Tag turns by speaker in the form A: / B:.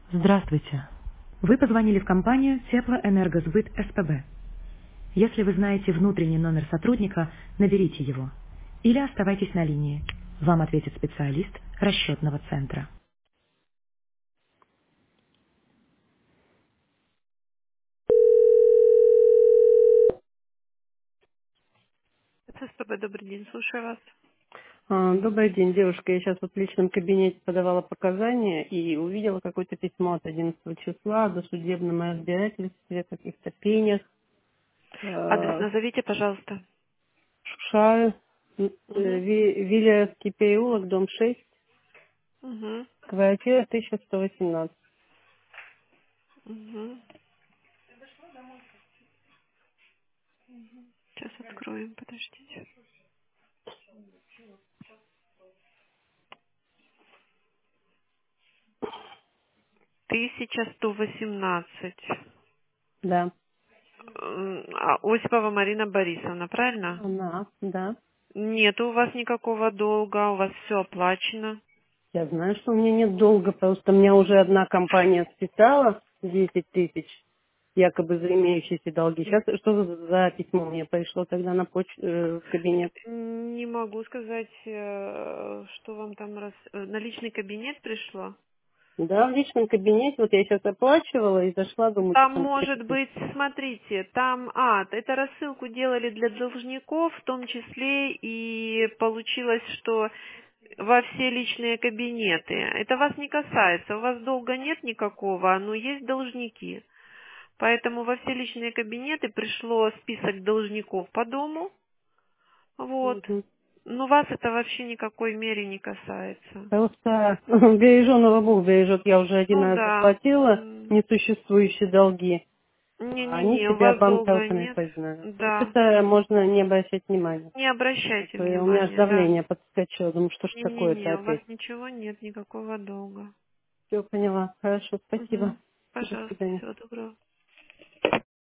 A: Здравствуйте. Вы позвонили в компанию Теплоэнергосбыт СПБ. Если вы знаете внутренний номер сотрудника, наберите его. Или оставайтесь на линии. Вам ответит специалист расчетного центра. СПБ, добрый день, слушаю вас.
B: Добрый день, девушка. Я сейчас вот в личном кабинете подавала показания и увидела какое-то письмо от 11 числа о досудебном разбирательстве, каких-то пенях.
A: Адрес назовите, пожалуйста.
B: Шушаю,
A: Угу.
B: Вилярский переулок, дом 6,
A: Угу.
B: квартира 1118.
A: Угу. Сейчас откроем, подождите. 1118.
B: Да,
A: Осипова Марина Борисовна, правильно?
B: она, да.
A: Нет у вас никакого долга, у вас все оплачено.
B: Я знаю, что у меня нет долга, просто мне уже одна компания списала 10 тысяч, якобы за имеющиеся долги. Сейчас что за письмо мне пришло тогда на в кабинет?
A: Не могу сказать, что вам там на личный кабинет пришло.
B: Да, в личном кабинете, вот я сейчас оплачивала и зашла, думаю, что
A: Там
B: там
A: может
B: какие-то...
A: быть, смотрите, там, это рассылку делали для должников, в том числе и получилось, что во все личные кабинеты. Это вас не касается, у вас долга нет никакого, но есть должники. Поэтому во все личные кабинеты пришло список должников по дому, вот.
B: Мгм.
A: Но вас это вообще никакой мере не касается.
B: Просто береженого Бог бережет, я уже один
A: Ну
B: раз
A: да.
B: заплатила несуществующие долги, а они
A: Не-не-не, у
B: себя
A: вас долга
B: банкротами
A: нет.
B: признали. То есть
A: Да.
B: это можно не обращать внимания.
A: Не
B: А
A: обращайте
B: то у меня аж
A: внимания, да.
B: давление подскочило, думаю, что ж такое-то
A: Не-не-не, у вас
B: опять.
A: ничего нет, никакого долга.
B: Все поняла. Хорошо, спасибо.
A: Угу.
B: До
A: Пожалуйста,
B: свидания.
A: всего доброго.